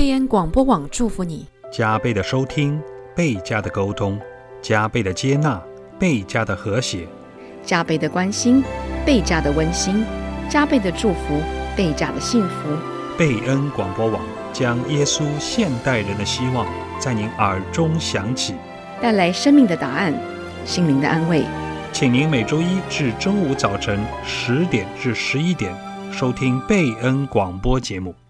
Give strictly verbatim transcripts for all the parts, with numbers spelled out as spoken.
贝恩广播网祝福你， 加倍的收听，倍加的沟通，加倍的接纳，倍加的和谐， 加倍的关心，倍加的温馨，加倍的祝福，倍加的幸福。 贝恩广播网将耶稣现代人的希望在您耳中响起， 带来生命的答案，心灵的安慰。 请您每周一至周五早晨十点至十一点收听贝恩广播节目。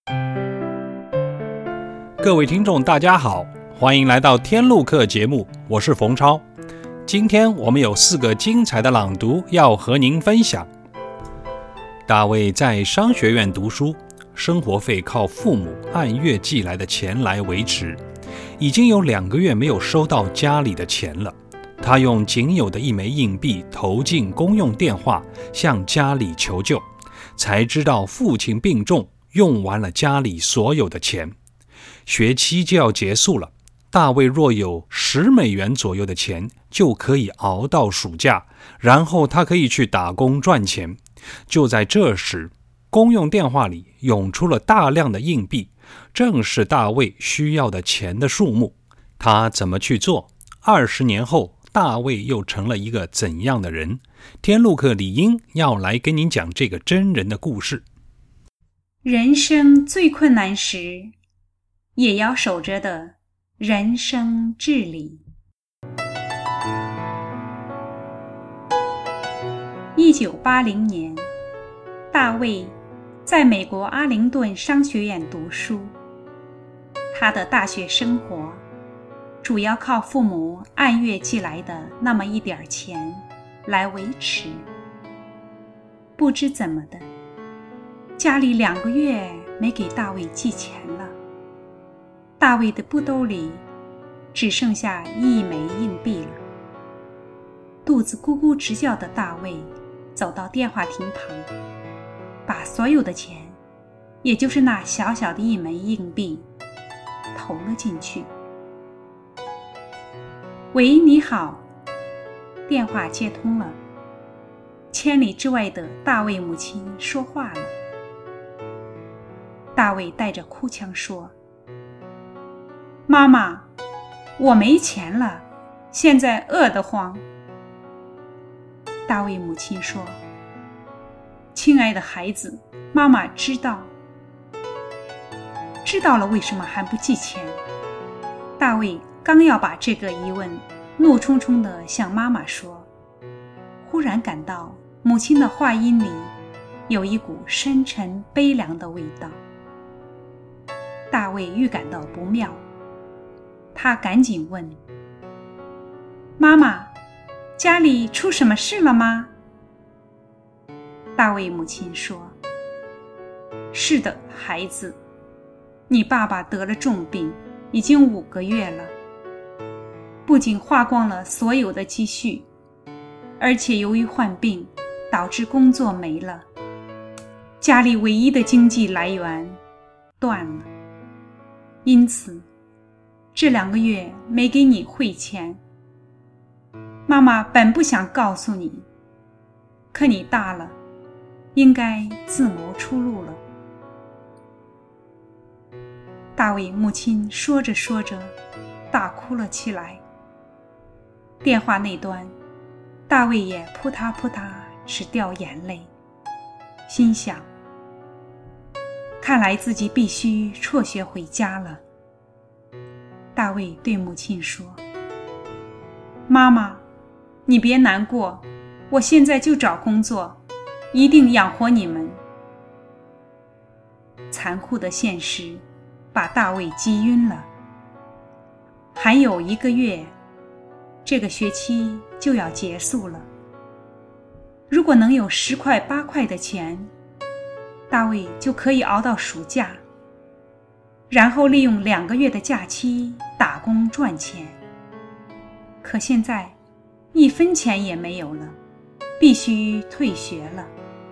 各位听众大家好，欢迎来到天路客节目，我是冯超。今天我们有四个精彩的朗读要和您分享。大卫在商学院读书，生活费靠父母按月寄来的钱来维持，已经有两个月没有收到家里的钱了。他用仅有的一枚硬币投进公用电话，向家里求救，才知道父亲病重，用完了家里所有的钱。学期就要结束了，大卫若有十美元左右的钱，就可以熬到暑假，然后他可以去打工赚钱。就在这时，公用电话里涌出了大量的硬币，正是大卫需要的钱的数目。他怎么去做？二十年后，大卫又成了一个怎样的人？天路客李英要来跟您讲这个真人的故事。 人生最困难时，也要守着的人生至理。一九八零年，大卫在美国阿灵顿商学院读书，他的大学生活主要靠父母按月寄来的那么一点钱来维持。不知怎么的，家里两个月没给大卫寄钱了，大卫的布兜里只剩下一枚硬币了。肚子咕咕直叫的大卫走到电话亭旁，把所有的钱，也就是那小小的一枚硬币，投了进去。喂，你好。电话接通了，千里之外的大卫母亲说话了。大卫带着哭腔说：妈妈，我没钱了，现在饿得慌。大卫母亲说：亲爱的孩子，妈妈知道。知道了，为什么还不寄钱？大卫刚要把这个疑问怒冲冲地向妈妈说，忽然感到母亲的话音里有一股深沉悲凉的味道。大卫预感到不妙，他赶紧问：妈妈，家里出什么事了吗？大卫母亲说：是的，孩子，你爸爸得了重病，已经五个月了，不仅花光了所有的积蓄，而且由于患病导致工作没了，家里唯一的经济来源断了。因此这两个月没给你汇钱。妈妈本不想告诉你，可你大了，应该自谋出路了。大卫母亲说着说着大哭了起来。电话那端，大卫也扑嗒扑嗒直掉眼泪，心想看来自己必须辍学回家了。大卫对母亲说：妈妈，你别难过，我现在就找工作，一定养活你们。残酷的现实把大卫击晕了。还有一个月，这个学期就要结束了。如果能有十块八块的钱，大卫就可以熬到暑假，然后利用两个月的假期打工赚钱。可现在一分钱也没有了，必须退学了。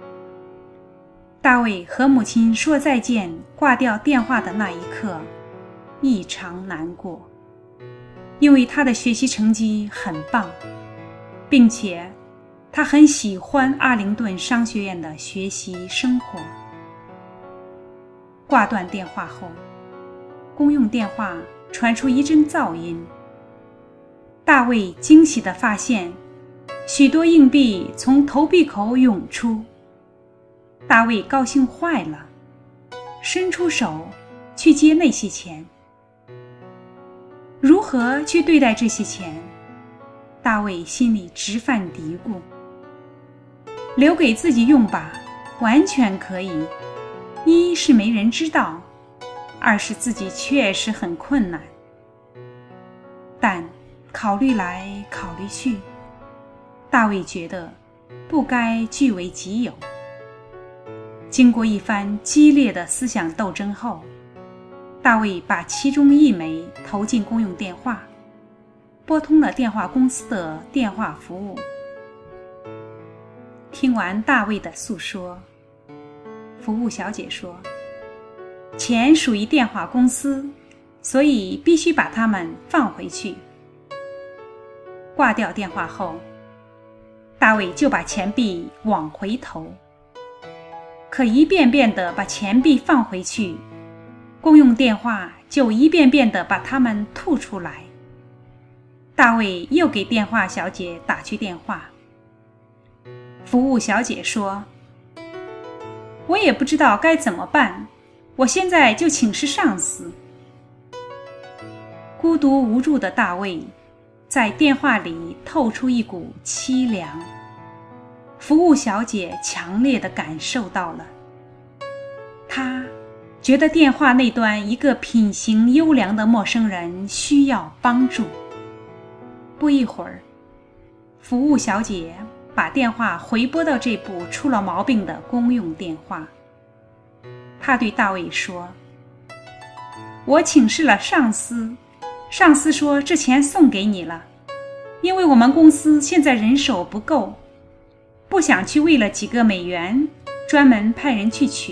大卫和母亲说再见，挂掉电话的那一刻，异常难过，因为他的学习成绩很棒，并且他很喜欢阿灵顿商学院的学习生活。挂断电话后， 公用电话传出一阵噪音。大卫惊喜地发现，许多硬币从投币口涌出。大卫高兴坏了，伸出手去接那些钱。如何去对待这些钱？大卫心里直犯嘀咕。留给自己用吧，完全可以。一是没人知道，二是自己确实很困难。但考虑来考虑去，大卫觉得不该据为己有。经过一番激烈的思想斗争后，大卫把其中一枚投进公用电话，拨通了电话公司的电话服务。听完大卫的诉说，服务小姐说，钱属于电话公司，所以必须把它们放回去。挂掉电话后，大卫就把钱币往回投，可一遍遍地把钱币放回去，公用电话就一遍遍地把它们吐出来。大卫又给电话小姐打去电话，服务小姐说，我也不知道该怎么办，我现在就请示上司。孤独无助的大卫在电话里透出一股凄凉，服务小姐强烈地感受到了。她觉得电话那端一个品行优良的陌生人需要帮助。不一会儿，服务小姐把电话回拨到这部出了毛病的公用电话。她对大卫说，我请示了上司，上司说这钱送给你了，因为我们公司现在人手不够，不想去为了几个美元专门派人去取。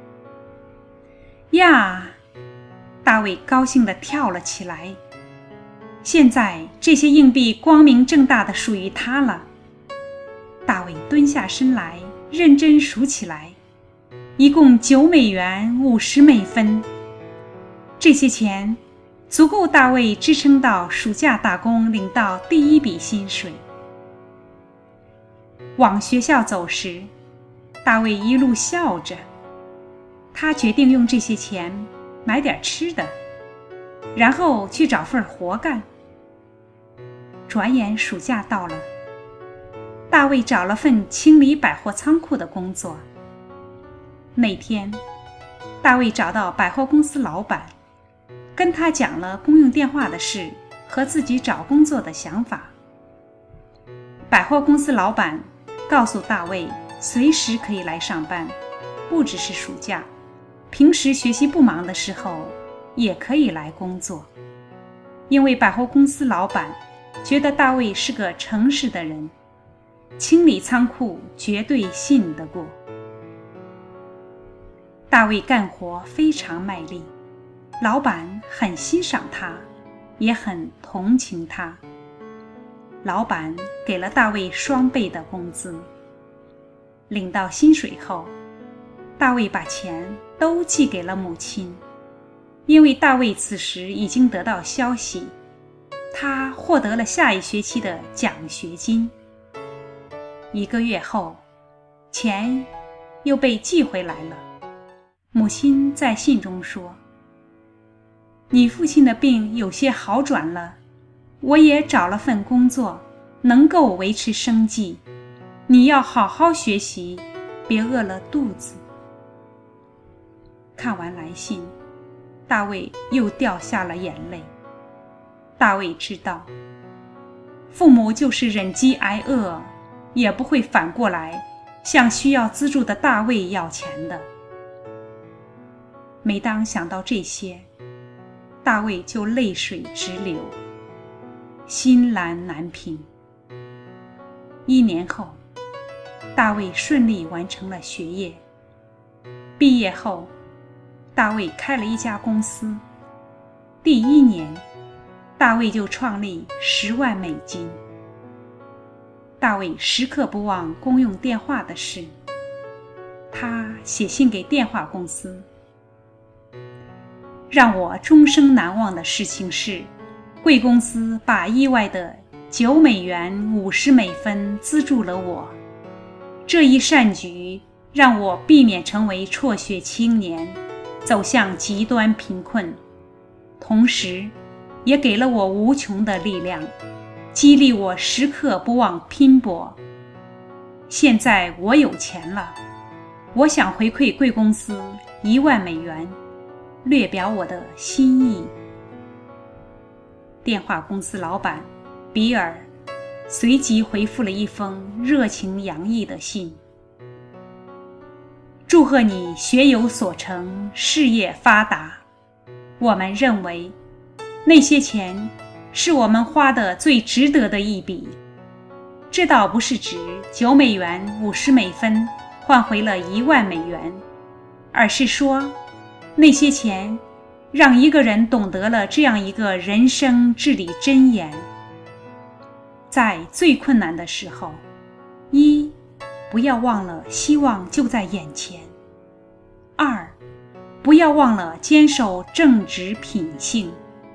呀，大卫高兴地跳了起来，现在这些硬币光明正大地属于他了。大卫蹲下身来认真数起来，一共九美元五十美分。这些钱足够大卫支撑到暑假打工领到第一笔薪水。往学校走时，大卫一路笑着，他决定用这些钱买点吃的，然后去找份活干。转眼暑假到了，大卫找了份清理百货仓库的工作。那天，大卫找到百货公司老板，跟他讲了公用电话的事和自己找工作的想法。百货公司老板告诉大卫，随时可以来上班，不只是暑假，平时学习不忙的时候也可以来工作。因为百货公司老板觉得大卫是个诚实的人，清理仓库绝对信得过。大卫干活非常卖力，老板很欣赏他，也很同情他。老板给了大卫双倍的工资。领到薪水后，大卫把钱都寄给了母亲，因为大卫此时已经得到消息，他获得了下一学期的奖学金。一个月后，钱又被寄回来了。母亲在信中说，你父亲的病有些好转了，我也找了份工作，能够维持生计，你要好好学习，别饿了肚子。看完来信，大卫又掉下了眼泪。大卫知道，父母就是忍饥挨饿，也不会反过来向需要资助的大卫要钱的。每当想到这些，大卫就泪水直流，心蓝难平。一年后，大卫顺利完成了学业。毕业后，大卫开了一家公司。第一年，大卫就创立十万美金。大卫时刻不忘公用电话的事，他写信给电话公司， 让我终生难忘的事情是，贵公司把意外的九美元五十美分资助了我。这一善举让我避免成为辍学青年，走向极端贫困，同时也给了我无穷的力量，激励我时刻不忘拼搏。现在我有钱了，我想回馈贵公司一万美元，略表我的心意。电话公司老板比尔随即回复了一封热情洋溢的信：祝贺你学有所成，事业发达。我们认为那些钱是我们花的最值得的一笔。这倒不是指九美元五十美分换回了一万美元，而是说那些钱让一个人懂得了这样一个人生至理箴言：在最困难的时候，一，不要忘了希望就在眼前；二，不要忘了坚守正直品性。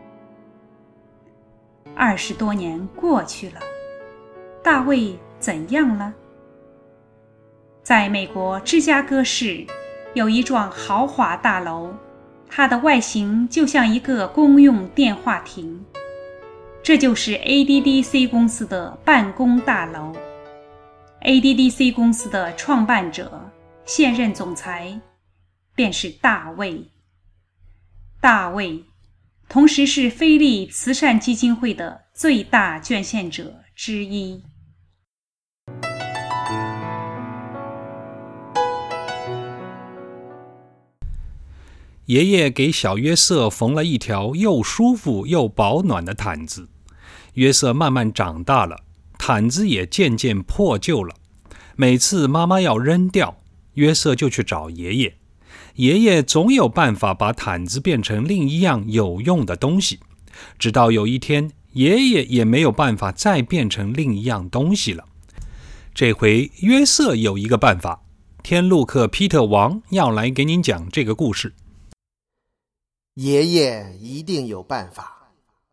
二十多年过去了，大卫怎样了？在美国芝加哥市有一幢豪华大楼，它的外形就像一个公用电话亭。这就是 A D D C 公司的办公大楼。A D D C 公司的创办者、现任总裁便是大卫。大卫同时是菲利慈善基金会的最大捐献者之一。 爷爷给小约瑟缝了一条又舒服又保暖的毯子。约瑟慢慢长大了，毯子也渐渐破旧了。每次妈妈要扔掉，约瑟就去找爷爷。爷爷总有办法把毯子变成另一样有用的东西。直到有一天，爷爷也没有办法再变成另一样东西了。这回约瑟有一个办法。天路客皮特王要来给您讲这个故事。 爷爷一定有办法。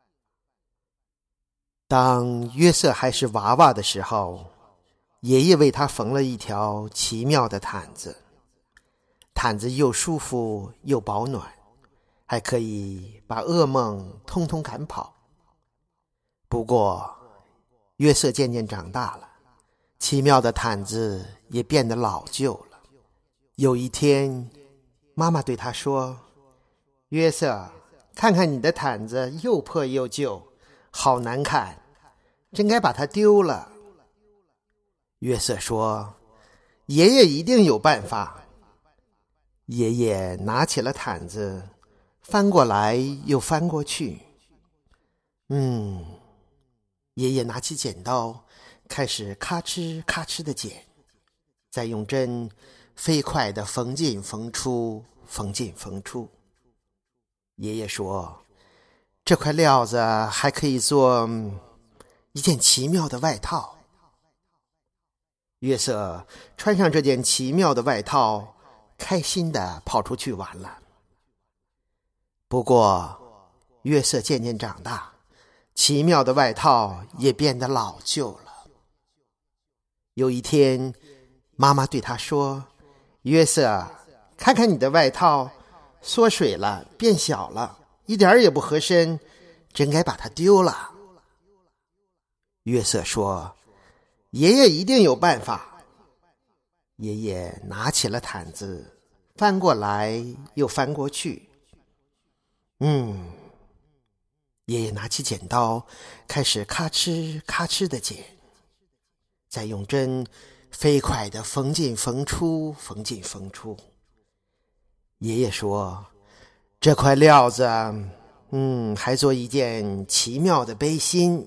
当约瑟还是娃娃的时候，爷爷为他缝了一条奇妙的毯子。毯子又舒服又保暖，还可以把噩梦通通赶跑。不过约瑟渐渐长大了，奇妙的毯子也变得老旧了。有一天，妈妈对他说：约瑟，看看你的毯子又破又旧，好难看，真该把它丢了。约瑟说：爷爷一定有办法。爷爷拿起了毯子，翻过来又翻过去。嗯，爷爷拿起剪刀，开始咔哧咔哧地剪，再用针飞快地缝进缝出，缝进缝出。爷爷说：这块料子还可以做、嗯、一件奇妙的外套。约瑟穿上这件奇妙的外套，开心地跑出去玩了。不过约瑟渐渐长大，奇妙的外套也变得老旧了。有一天，妈妈对他说：约瑟，看看你的外套缩水了，变小了，一点也不合身，真该把它丢了。约瑟说：爷爷一定有办法。爷爷拿起了毯子，翻过来又翻过去。嗯，爷爷拿起剪刀，开始咔哧咔哧地剪，再用针飞快地缝进缝出，缝进缝出。爷爷说：这块料子嗯，还做一件奇妙的背心。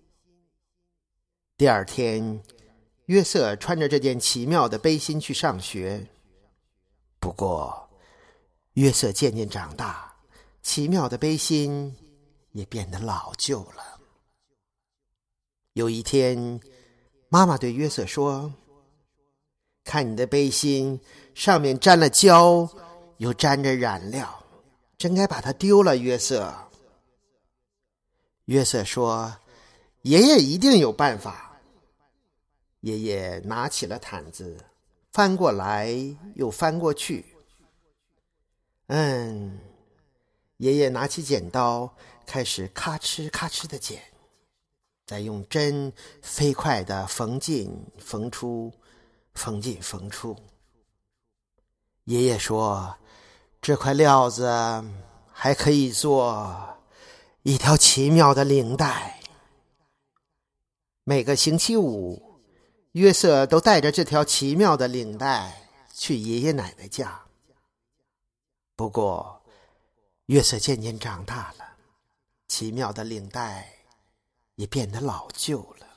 第二天，约瑟穿着这件奇妙的背心去上学。不过约瑟渐渐长大，奇妙的背心也变得老旧了。有一天，妈妈对约瑟说：看你的背心上面沾了胶，又沾着染料， 真该把它丢了，约瑟。”约瑟说：“爷爷一定有办法。”爷爷拿起了毯子，翻过来又翻过去。嗯，爷爷拿起剪刀，开始咔哧咔哧地剪，再用针飞快地缝进缝出，缝进缝出。爷爷说：“这块料子还可以做一条奇妙的领带。”每个星期五，约瑟都带着这条奇妙的领带去爷爷奶奶家。不过，约瑟渐渐长大了，奇妙的领带也变得老旧了。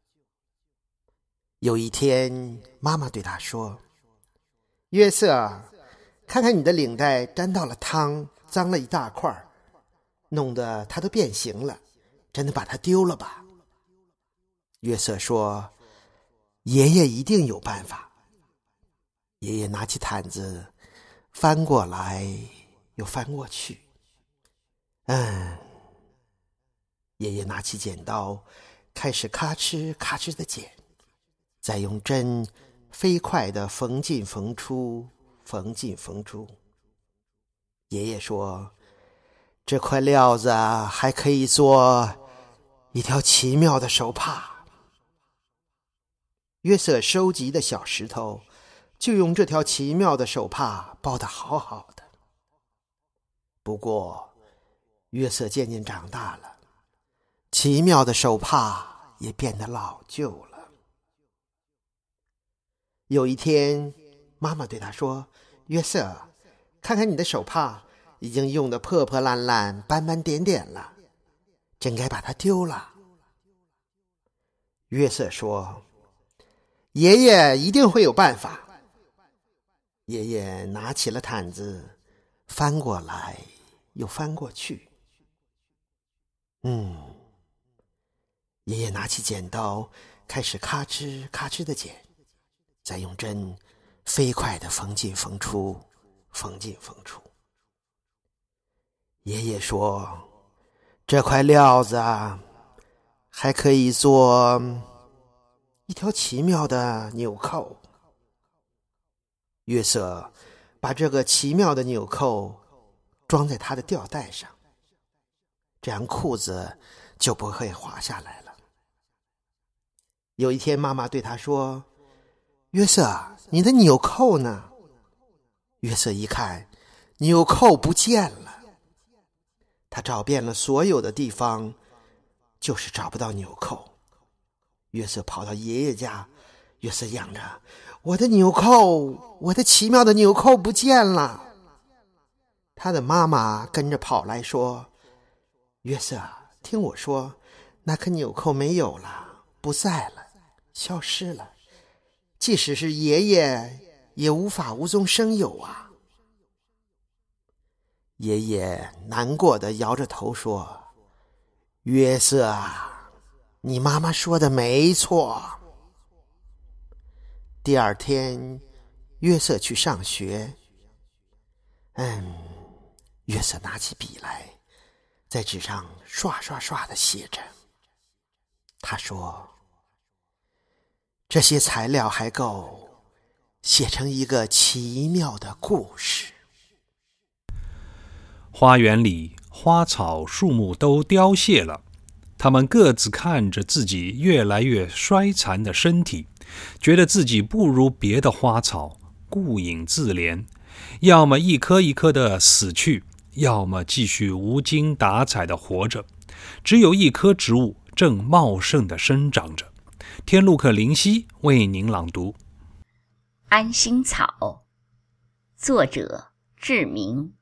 有一天，妈妈对他说：“约瑟，看看你的领带沾到了汤，脏了一大块，弄得它都变形了，真的把它丢了吧？”约瑟说：“爷爷一定有办法。”爷爷拿起毯子，翻过来又翻过去。嗯，爷爷拿起剪刀，开始咔哧咔哧地剪，再用针飞快地缝进缝出，缝进缝出。爷爷说：“这块料子还可以做一条奇妙的手帕。”约瑟收集的小石头就用这条奇妙的手帕包得好好的。不过，约瑟渐渐长大了，奇妙的手帕也变得老旧了。有一天，妈妈对他说：“约瑟，看看你的手帕已经用得破破烂烂、斑斑点点了，真该把它丢了。”约瑟说：“爷爷一定会有办法。”爷爷拿起了毯子，翻过来又翻过去。嗯，爷爷拿起剪刀，开始咔哧咔哧地剪，再用针飞快地缝进缝出，缝进缝出。爷爷说：“这块料子还可以做一条奇妙的纽扣。”约瑟把这个奇妙的纽扣装在他的吊带上，这样裤子就不会滑下来了。有一天，妈妈对他说：“约瑟，你的纽扣呢？”约瑟一看，纽扣不见了。他找遍了所有的地方，就是找不到纽扣。约瑟跑到爷爷家，约瑟嚷着：“我的纽扣，我的奇妙的纽扣不见了！”他的妈妈跟着跑来说：“约瑟，听我说，那颗纽扣没有了，不在了，消失了。即使是爷爷，也无法无踪生有啊。”爷爷难过地摇着头说：“约瑟啊，你妈妈说的没错。”第二天，约瑟去上学。嗯，约瑟拿起笔来，在纸上刷刷刷地写着。他说：“这些材料还够写成一个奇妙的故事。” 花园里，花草树木都凋谢了，它们各自看着自己越来越衰残的身体，觉得自己不如别的花草，顾影自怜，要么一颗一颗的死去，要么继续无精打采的活着。只有一棵植物正茂盛的生长着。天路客灵犀为您朗读。 安心草，作者志明。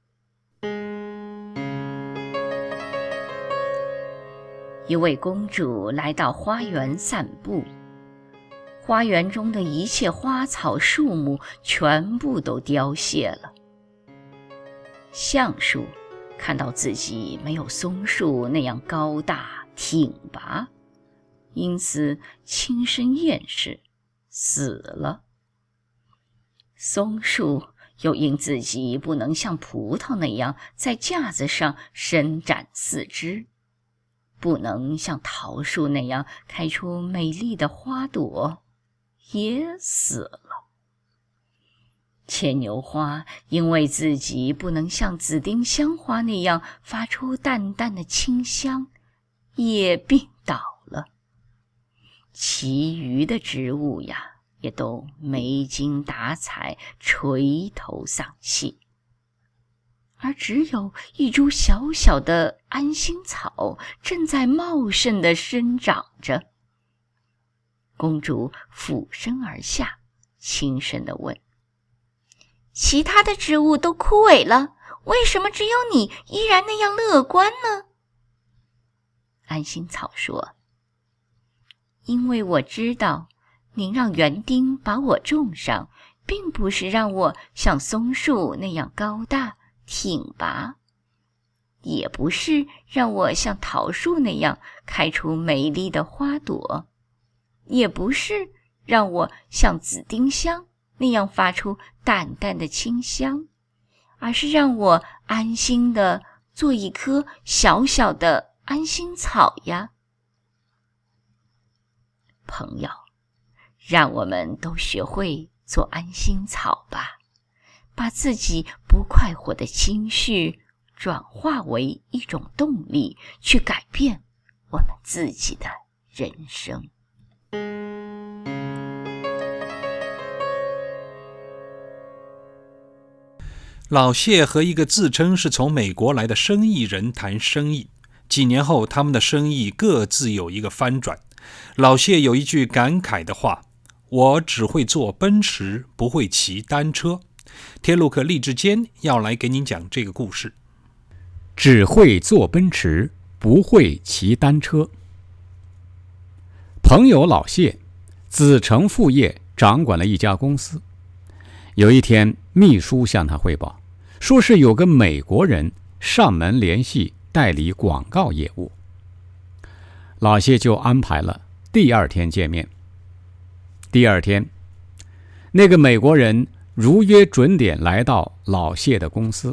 一位公主来到花园散步，花园中的一切花草树木全部都凋谢了。橡树看到自己没有松树那样高大挺拔，因此轻生厌世，死了。松树又因自己不能像葡萄那样在架子上伸展四肢，不能像桃树那样开出美丽的花朵，也死了。牵牛花因为自己不能像紫丁香花那样发出淡淡的清香，也病倒了。其余的植物呀，也都没精打采，垂头丧气。而只有一株小小的安心草正在茂盛地生长着。公主俯身而下，轻声地问：其他的植物都枯萎了，为什么只有你依然那样乐观呢？安心草说：因为我知道您让园丁把我种上，并不是让我像松树那样高大挺拔，也不是让我像桃树那样开出美丽的花朵，也不是让我像紫丁香那样发出淡淡的清香，而是让我安心地做一棵小小的安心草呀。朋友，让我们都学会做安心草吧，把自己不快活的情绪转化为一种动力，去改变我们自己的人生。 老谢和一个自称是从美国来的生意人谈生意，几年后他们的生意各自有一个翻转。老谢有一句感慨的话：我只会坐奔驰，不会骑单车。天路客励志坚要来给您讲这个故事。 只会坐奔驰，不会骑单车。朋友老谢子承父业，掌管了一家公司。有一天，秘书向他汇报，说是有个美国人上门联系代理广告业务。老谢就安排了第二天见面。第二天，那个美国人如约准点来到老谢的公司。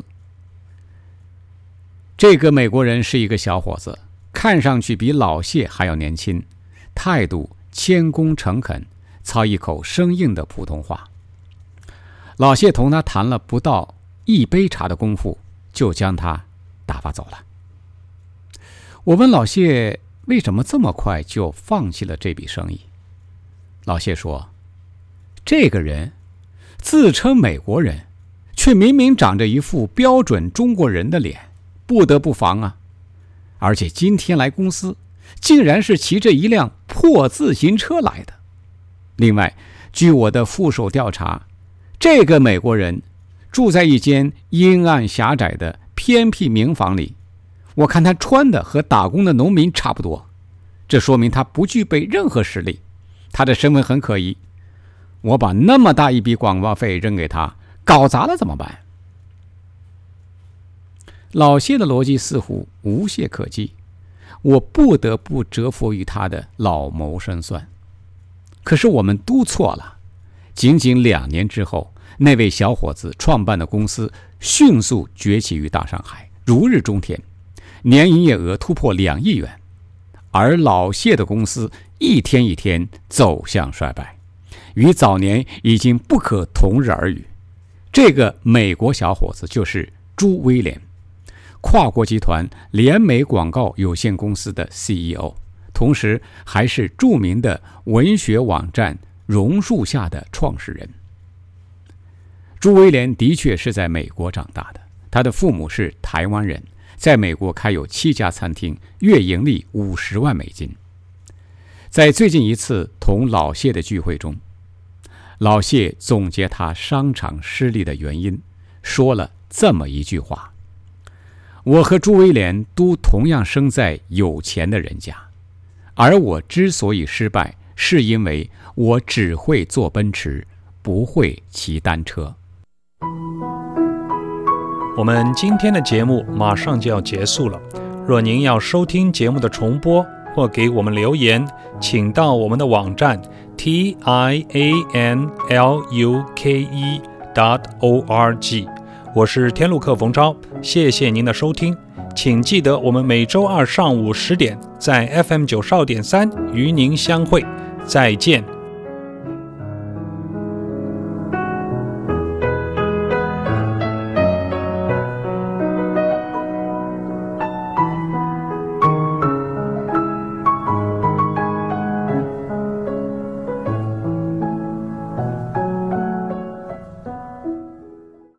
这个美国人是一个小伙子，看上去比老谢还要年轻，态度谦恭诚恳，操一口生硬的普通话。老谢同他谈了不到一杯茶的功夫，就将他打发走了。我问老谢为什么这么快就放弃了这笔生意。老谢说，这个人自称美国人，却明明长着一副标准中国人的脸，不得不防啊。而且今天来公司，竟然是骑着一辆破自行车来的。另外，据我的副手调查，这个美国人住在一间阴暗狭窄的偏僻民房里，我看他穿的和打工的农民差不多，这说明他不具备任何实力，他的身份很可疑。我把那么大一笔广告费扔给他，搞砸了怎么办？老谢的逻辑似乎无懈可击，我不得不折服于他的老谋深算。可是我们都错了，仅仅两年之后，那位小伙子创办的公司迅速崛起于大上海，如日中天，年营业额突破两亿元。而老谢的公司一天一天走向衰败，与早年已经不可同日而语。这个美国小伙子就是朱威廉，跨国集团联美广告有限公司的 C E O， 同时还是著名的文学网站榕树下的创始人。朱威廉的确是在美国长大的，他的父母是台湾人，在美国开有七家餐厅，月盈利五十万美金。在最近一次同老谢的聚会中，老谢总结他商场失利的原因，说了这么一句话：我和朱威廉都同样生在有钱的人家，而我之所以失败，是因为我只会坐奔驰，不会骑单车。 我们今天的节目马上就要结束了，若您要收听节目的重播或给我们留言，请到我们的网站 tinluke org。我是天路客冯超，谢谢您的收听，请记得我们每周二上午十点在 F M 九十二点三与您相会，再见。